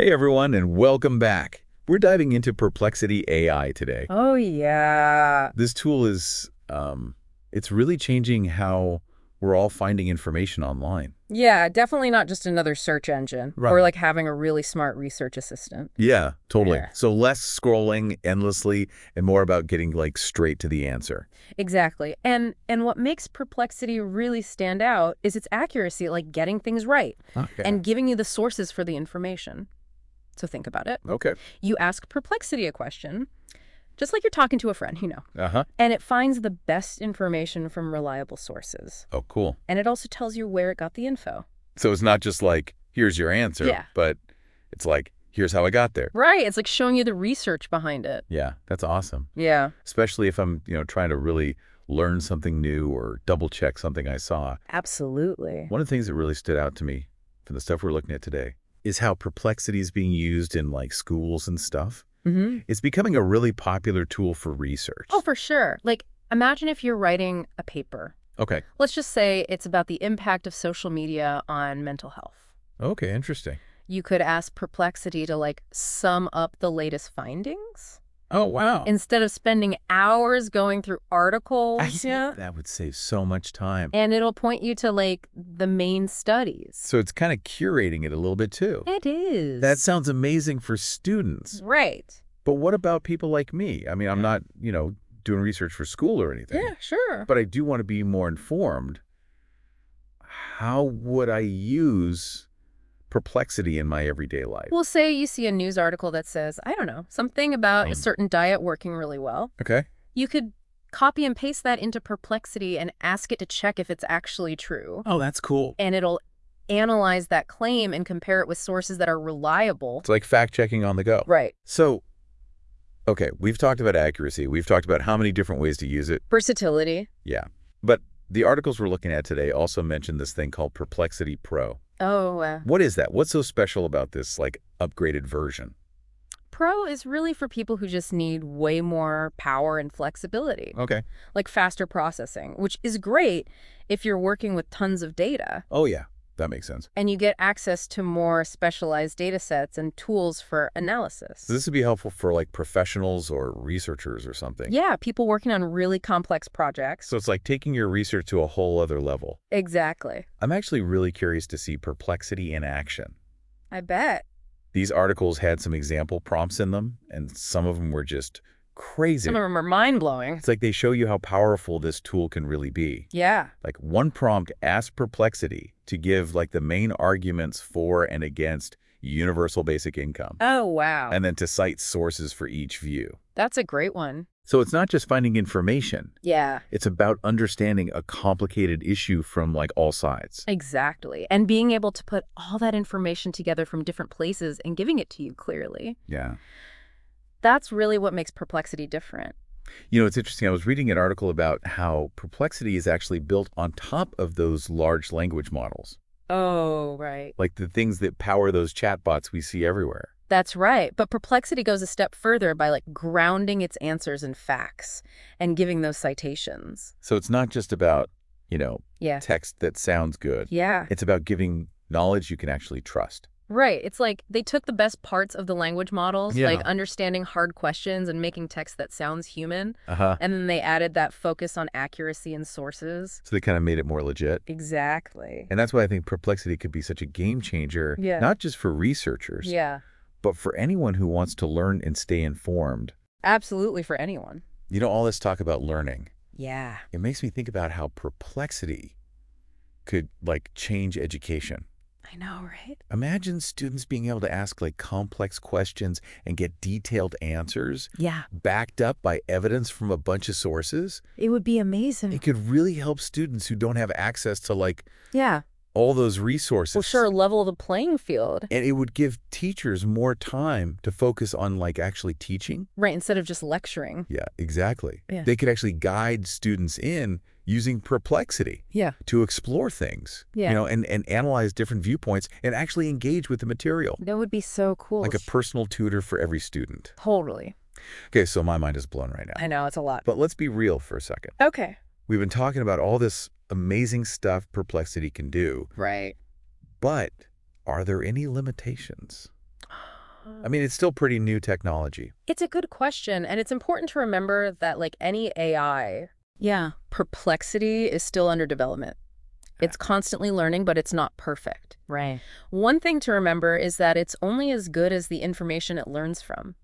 Hey everyone, and welcome back. We're diving into Perplexity AI today. Oh, yeah. This tool is, it's really changing how we're all finding information online. Yeah, definitely not just another search engine or Right. like having a really smart research assistant. Yeah, totally. Yeah. So less scrolling endlessly and more about getting straight to the answer. Exactly. And what makes Perplexity really stand out is its accuracy, like getting things right Okay. and giving you the sources for the information. So think about it. Okay. You ask Perplexity a question, just like you're talking to a friend, Uh-huh. and it finds the best information from reliable sources. Oh, cool. And it also tells you where it got the info. So it's not just like, here's your answer, Yeah. but it's like, here's how I got there. Right. It's like showing you the research behind it. Yeah, that's awesome. Yeah. Especially if I'm, trying to really learn something new or double check something I saw. Absolutely. One of the things that really stood out to me from the stuff we're looking at today is how Perplexity is being used in schools and stuff. Mm-hmm. It's becoming a really popular tool for research. Oh, for sure. Like, imagine if you're writing a paper. Okay. Let's just say it's about the impact of social media on mental health. Okay, interesting. You could ask Perplexity to, sum up the latest findings. Oh, wow. Instead of spending hours going through articles. Yeah. That would save so much time. And it'll point you to, the main studies. So it's kind of curating it a little bit too. It is. That sounds amazing for students. right. But what about people like me? I mean, I'm not, doing research for school or anything. Yeah, sure. But I do want to be more informed. How would I use Perplexity in my everyday life? Well, say you see a news article that says, I don't know, something about a certain diet working really well. Okay. You could copy and paste that into Perplexity and ask it to check if it's actually true. Oh, that's cool. And it'll analyze that claim and compare it with sources that are reliable. It's like fact-checking on the go. Right. So, okay, we've talked about accuracy. We've talked about how many different ways to use it. Versatility. Yeah. But the articles we're looking at today also mention this thing called Perplexity Pro. Oh, What is that? What's so special about this, upgraded version? Pro is really for people who just need way more power and flexibility, Okay. like faster processing, which is great if you're working with tons of data. Oh, yeah. That makes sense. And you get access to more specialized data sets and tools for analysis. So this would be helpful for, professionals or researchers or something. Yeah, people working on really complex projects. So it's like taking your research to a whole other level. Exactly. I'm actually really curious to see Perplexity in action. I bet. These articles had some example prompts in them, and some of them were just crazy. Some of them are mind-blowing. It's like they show you how powerful this tool can really be. Yeah. Like one prompt asked Perplexity to give the main arguments for and against universal basic income, Oh, wow. and then to cite sources for each view. That's a great one. So it's not just finding information. Yeah, It's about understanding a complicated issue from all sides. exactly. And being able to put all that information together from different places and giving it to you clearly. Yeah. That's really what makes Perplexity different. It's interesting. I was reading an article about how Perplexity is actually built on top of those large language models, Oh, right. like the things that power those chatbots we see everywhere. That's right. But Perplexity goes a step further by grounding its answers in facts and giving those citations. So it's not just about, Yeah. text that sounds good. Yeah. It's about giving knowledge you can actually trust. Right. It's like they took the best parts of the language models, Yeah. like understanding hard questions and making text that sounds human, Uh-huh. and then they added that focus on accuracy and sources. So they kind of made it more legit. Exactly. And that's why I think Perplexity could be such a game changer, Yeah. not just for researchers, Yeah. but for anyone who wants to learn and stay informed. Absolutely for anyone. All this talk about learning, Yeah. it makes me think about how Perplexity could change education. I know, right? Imagine students being able to ask complex questions and get detailed answers Yeah. backed up by evidence from a bunch of sources. It would be amazing. It could really help students who don't have access to Yeah. all those resources. Well, sure, level the playing field. And it would give teachers more time to focus on actually teaching. Right, instead of just lecturing. Yeah, exactly. Yeah. They could actually guide students in using Perplexity Yeah. to explore things, Yeah. and analyze different viewpoints and actually engage with the material. That would be so cool. Like a personal tutor for every student. Totally. Okay, so my mind is blown right now. I know, it's a lot. But let's be real for a second. Okay. We've been talking about all this amazing stuff Perplexity can do, Right. but are there any limitations? I mean, it's still pretty new technology. It's a good question, and it's important to remember that, like any AI, Perplexity is still under development. It's constantly learning, but it's not perfect. Right. One thing to remember is that it's only as good as the information it learns from.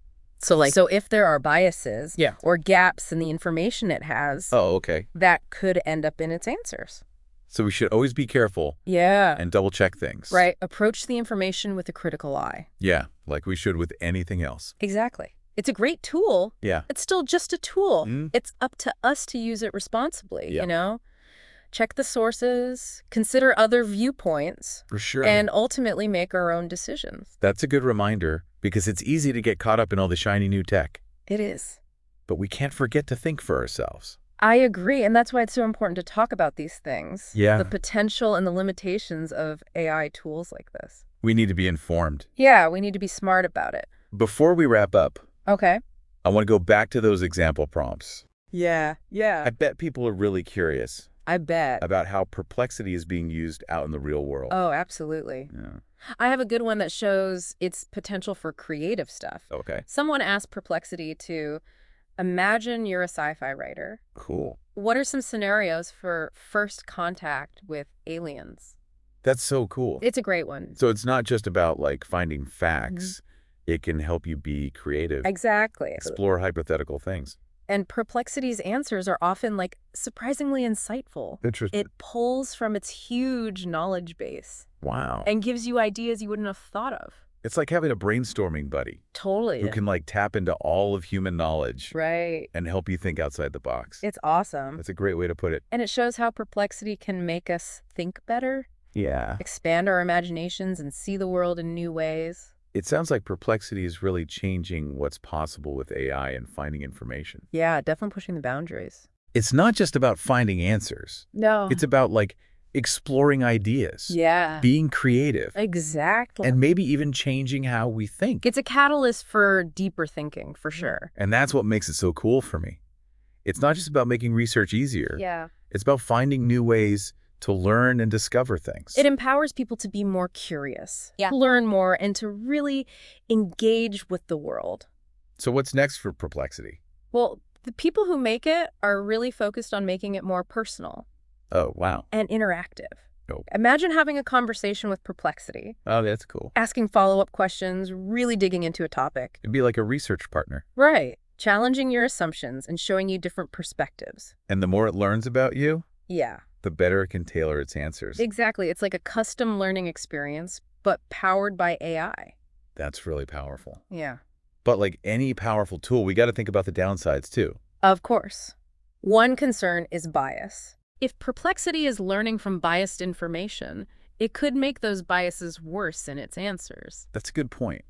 So if there are biases or gaps in the information it has, Oh, okay. that could end up in its answers. So we should always be careful Yeah. and double check things. Right. Approach the information with a critical eye. Yeah, like we should with anything else. Exactly. It's a great tool. Yeah. It's still just a tool. Mm. It's up to us to use it responsibly, Yeah. you know? Check the sources, consider other viewpoints, For sure. and ultimately make our own decisions. That's a good reminder because it's easy to get caught up in all the shiny new tech. It is. But we can't forget to think for ourselves. I agree, and that's why it's so important to talk about these things. Yeah. The potential and the limitations of AI tools like this. We need to be informed. Yeah, we need to be smart about it. Before we wrap up, Okay. I want to go back to those example prompts. Yeah. I bet people are really curious I bet. about how Perplexity is being used out in the real world. Oh, absolutely. Yeah. I have a good one that shows its potential for creative stuff. Okay. Someone asked Perplexity to imagine you're a sci-fi writer. Cool. What are some scenarios for first contact with aliens? That's so cool. It's a great one. So it's not just about like finding facts. It can help you be creative, Exactly. explore hypothetical things. And Perplexity's answers are often like surprisingly insightful. Interesting. It pulls from its huge knowledge base Wow. and gives you ideas you wouldn't have thought of. It's like having a brainstorming buddy Totally. who can like tap into all of human knowledge Right. and help you think outside the box. It's awesome. That's a great way to put it. And it shows how Perplexity can make us think better, Yeah. expand our imaginations, and see the world in new ways. It sounds like Perplexity is really changing what's possible with AI and finding information. Yeah, definitely pushing the boundaries. It's not just about finding answers. No. It's about like exploring ideas, Yeah. being creative, Exactly. and maybe even changing how we think. It's a catalyst for deeper thinking, for sure. And that's what makes it so cool for me. It's not just about making research easier. Yeah. It's about finding new ways to learn and discover things. It empowers people to be more curious, to learn more, and to really engage with the world. So what's next for Perplexity? Well, the people who make it are really focused on making it more personal Oh, wow. and interactive. Oh. Imagine having a conversation with Perplexity, Oh, that's cool. asking follow-up questions, really digging into a topic. It'd be like a research partner. Right. Challenging your assumptions and showing you different perspectives. And the more it learns about you, Yeah. the better it can tailor its answers. Exactly. It's like a custom learning experience, but powered by AI. That's really powerful. Yeah. But like any powerful tool, we got to think about the downsides too. Of course. One concern is bias. If Perplexity is learning from biased information, it could make those biases worse in its answers. That's a good point.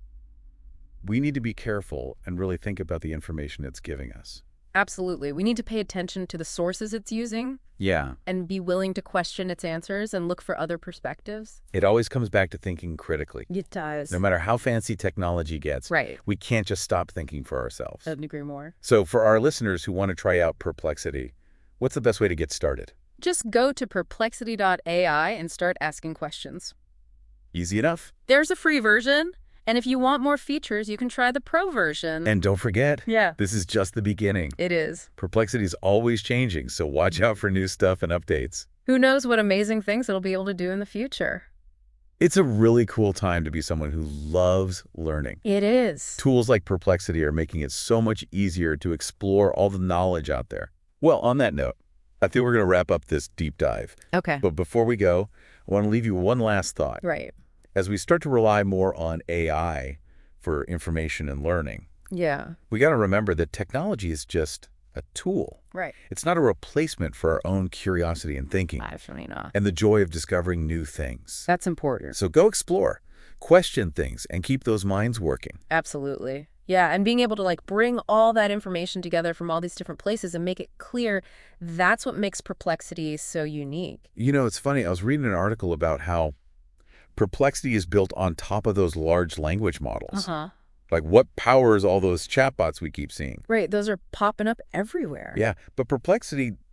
We need to be careful and really think about the information it's giving us. Absolutely. We need to pay attention to the sources it's using Yeah. and be willing to question its answers and look for other perspectives. It always comes back to thinking critically. It does. No matter how fancy technology gets, Right. we can't just stop thinking for ourselves. Couldn't agree more. So for our listeners who want to try out Perplexity, what's the best way to get started? Just go to perplexity.ai and start asking questions. Easy enough. There's a free version, and if you want more features, you can try the pro version. And don't forget, Yeah. this is just the beginning. It is. Perplexity is always changing, so watch out for new stuff and updates. Who knows what amazing things it'll be able to do in the future. It's a really cool time to be someone who loves learning. It is. Tools like Perplexity are making it so much easier to explore all the knowledge out there. Well, on that note, I think we're going to wrap up this deep dive. Okay. But before we go, I want to leave you one last thought. Right. As we start to rely more on AI for information and learning, Yeah. we got to remember that technology is just a tool. Right. It's not a replacement for our own curiosity and thinking Actually not. and the joy of discovering new things. That's important. So go explore, question things, and keep those minds working. Absolutely. Yeah, and being able to like bring all that information together from all these different places and make it clear, that's what makes Perplexity so unique. You know, it's funny. I was reading an article about how Perplexity is built on top of those large language models. Uh-huh. Like what powers all those chatbots we keep seeing? Right, those are popping up everywhere. Yeah, but Perplexity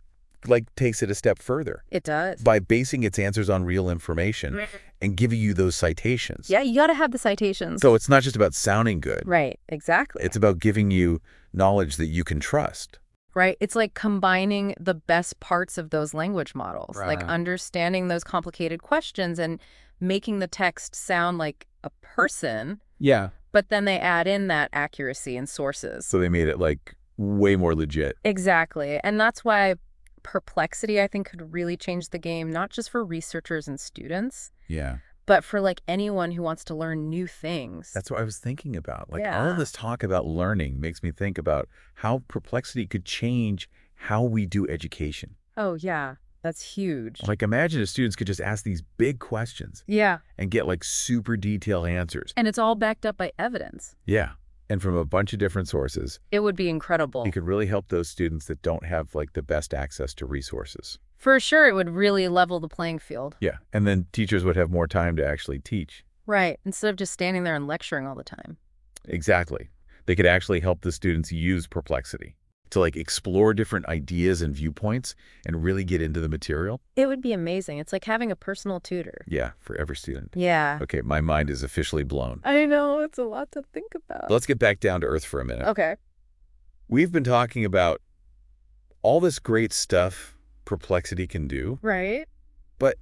like takes it a step further It does. by basing its answers on real information and giving you those citations. Yeah, you got to have the citations. So it's not just about sounding good. Right, exactly. It's about giving you knowledge that you can trust. Right. It's like combining the best parts of those language models, like Right. understanding those complicated questions and making the text sound like a person, Yeah. but then they add in that accuracy and sources. So they made it like way more legit. Exactly. And that's why Perplexity, I think, could really change the game, not just for researchers and students, Yeah. but for like anyone who wants to learn new things. That's what I was thinking about. Like all Yeah. of this talk about learning makes me think about how Perplexity could change how we do education. Oh, yeah. That's huge. Like imagine if students could just ask these big questions Yeah. and get like super detailed answers. And it's all backed up by evidence. Yeah. And from a bunch of different sources. It would be incredible. It could really help those students that don't have like the best access to resources. For sure, it would really level the playing field. Yeah. And then teachers would have more time to actually teach. Right. Instead of just standing there and lecturing all the time. Exactly. They could actually help the students use Perplexity to like explore different ideas and viewpoints and really get into the material. It would be amazing. It's like having a personal tutor. Yeah, for every student. Yeah. Okay, my mind is officially blown. I know. It's a lot to think about. Let's get back down to earth for a minute. Okay. We've been talking about all this great stuff Perplexity can do, Right. but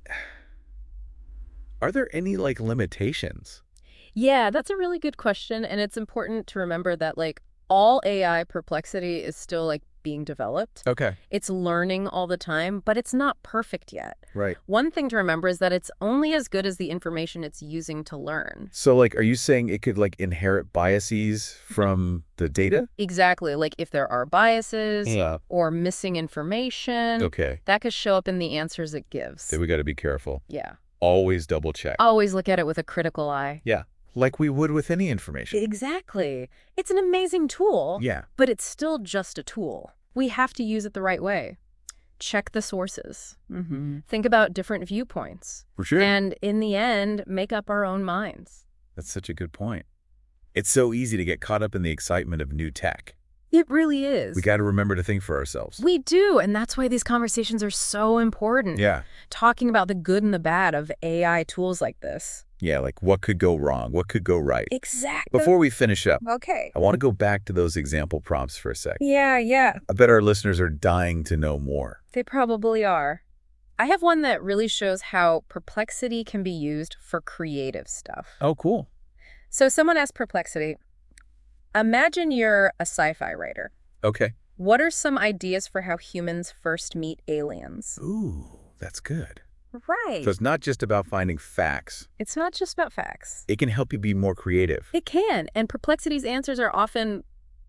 are there any like limitations? Yeah, that's a really good question. And it's important to remember that like all AI Perplexity is still like being developed. Okay. It's learning all the time, but it's not perfect yet. Right. One thing to remember is that it's only as good as the information it's using to learn. So like, are you saying it could like inherit biases from the data? Exactly. Like if there are biases Yeah. or missing information, Okay. that could show up in the answers it gives. So we got to be careful. Yeah. Always double check. Always look at it with a critical eye. Yeah. Like we would with any information. Exactly. It's an amazing tool, Yeah. but it's still just a tool. We have to use it the right way. Check the sources. Think about different viewpoints. For sure. And in the end, make up our own minds. That's such a good point. It's so easy to get caught up in the excitement of new tech. It really is. We got to remember to think for ourselves. We do, and that's why these conversations are so important. Yeah. Talking about the good and the bad of AI tools like this. Yeah, like what could go wrong? What could go right? Exactly. Before we finish up, Okay. I want to go back to those example prompts for a sec. Yeah. I bet our listeners are dying to know more. They probably are. I have one that really shows how Perplexity can be used for creative stuff. Oh, cool. So someone asked Perplexity, imagine you're a sci-fi writer. Okay. What are some ideas for how humans first meet aliens? Ooh, that's good. Right. So it's not just about finding facts. It's not just about facts. It can help you be more creative. It can, and Perplexity's answers are often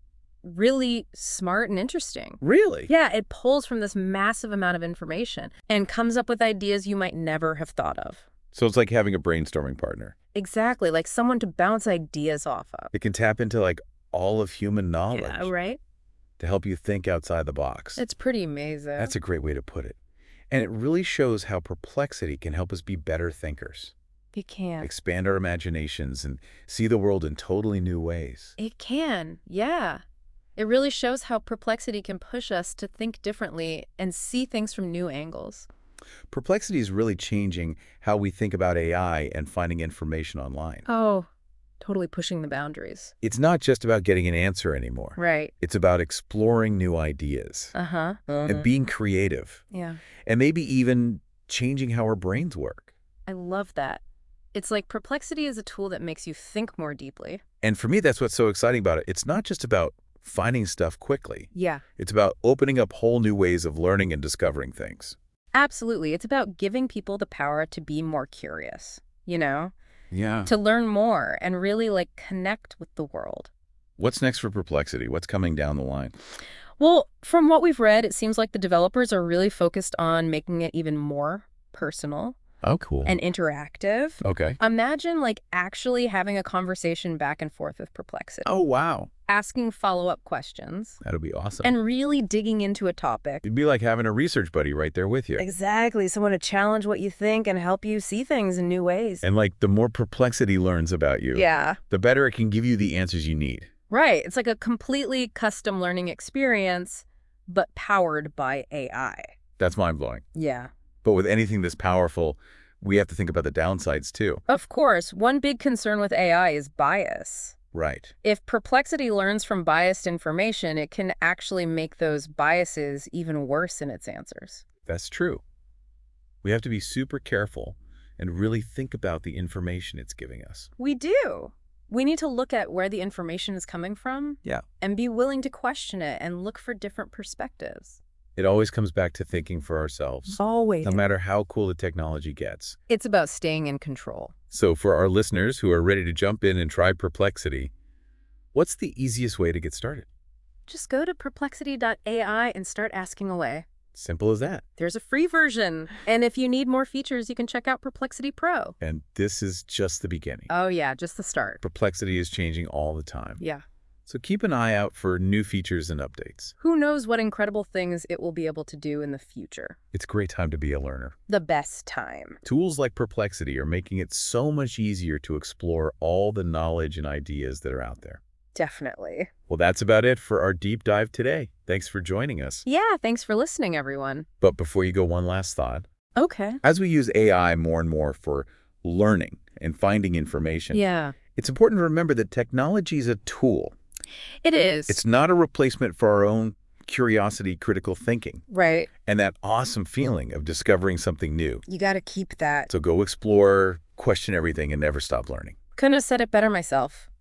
really smart and interesting. Really? Yeah, it pulls from this massive amount of information and comes up with ideas you might never have thought of. So it's like having a brainstorming partner. Exactly, like someone to bounce ideas off of. It can tap into like all of human knowledge Yeah, right? to help you think outside the box. It's pretty amazing. That's a great way to put it. And it really shows how Perplexity can help us be better thinkers, It can. expand our imaginations, and see the world in totally new ways. It can, yeah. It really shows how Perplexity can push us to think differently and see things from new angles. Perplexity is really changing how we think about AI and finding information online. Oh, totally pushing the boundaries. It's not just about getting an answer anymore. Right. It's about exploring new ideas Uh-huh. and being creative, Yeah. and maybe even changing how our brains work. I love that. It's like Perplexity is a tool that makes you think more deeply. And for me, that's what's so exciting about it. It's not just about finding stuff quickly. Yeah. It's about opening up whole new ways of learning and discovering things. Absolutely. It's about giving people the power to be more curious, you know, Yeah. to learn more and really like connect with the world. What's next for Perplexity? What's coming down the line? Well, from what we've read, it seems like the developers are really focused on making it even more personal Oh, cool. and interactive. Okay. Imagine like actually having a conversation back and forth with Perplexity, Oh, wow. asking follow-up questions, That'll be awesome. and really digging into a topic. It'd be like having a research buddy right there with you. Exactly. Someone to challenge what you think and help you see things in new ways. And like the more Perplexity learns about you, Yeah. the better it can give you the answers you need. Right. It's like a completely custom learning experience, but powered by AI. That's mind-blowing. Yeah. But with anything this powerful, we have to think about the downsides too. Of course, one big concern with AI is bias. Right. If Perplexity learns from biased information, it can actually make those biases even worse in its answers. That's true. We have to be super careful and really think about the information it's giving us. We do. We need to look at where the information is coming from. Yeah. And be willing to question it and look for different perspectives. It always comes back to thinking for ourselves. Always. No matter how cool the technology gets. It's about staying in control. So for our listeners who are ready to jump in and try Perplexity, what's the easiest way to get started? Just go to perplexity.ai and start asking away. Simple as that. There's a free version. And if you need more features, you can check out Perplexity Pro. And this is just the beginning. Oh, yeah, just the start. Perplexity is changing all the time. Yeah. So keep an eye out for new features and updates. Who knows what incredible things it will be able to do in the future. It's a great time to be a learner. The best time. Tools like Perplexity are making it so much easier to explore all the knowledge and ideas that are out there. Definitely. Well, that's about it for our deep dive today. Thanks for joining us. Yeah, thanks for listening, everyone. But before you go, one last thought. Okay. As we use AI more and more for learning and finding information, it's important to remember that technology is a tool. It is. It's not a replacement for our own curiosity, critical thinking. Right. And that awesome feeling of discovering something new. You got to keep that. So go explore, question everything, and never stop learning. Couldn't have said it better myself.